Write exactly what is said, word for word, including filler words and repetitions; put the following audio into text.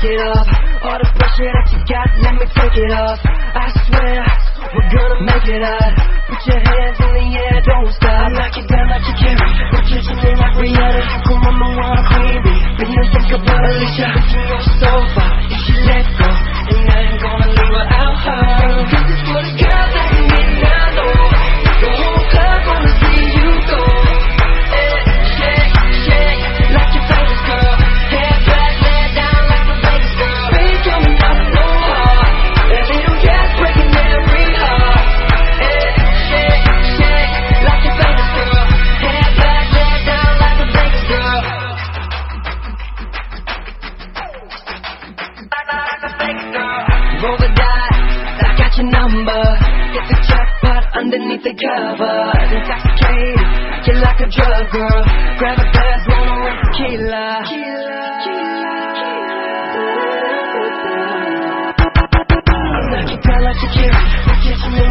it off. All the pressure that you got, let me take it off. I swear, we're gonna make it out. Put your hands in the air, don't stop. I knock it down like you carry. Put your chin in like Rihanna. You can run the one queen bee. But you think about Alicia. You know so far, if she let go, and I ain't gonna leave her out her. This is for the girls that can get down low. The whole club wanna see you go. Hey, shake, shake, like your famous girl. Hair back, lay down like a Vegas girl. Baby coming up so hard. That little gas breaking every heart. Hey, shake, shake, like your famous girl. Hair back, lay down like a Vegas girl. Like, like a Vegas girl. Roll the dice, I got your number. Get the jackpot underneath the cover. Intoxicated, you're like a drug girl. Grab a glass, roll on with tequila. I'm not your girl like you care. We're kissing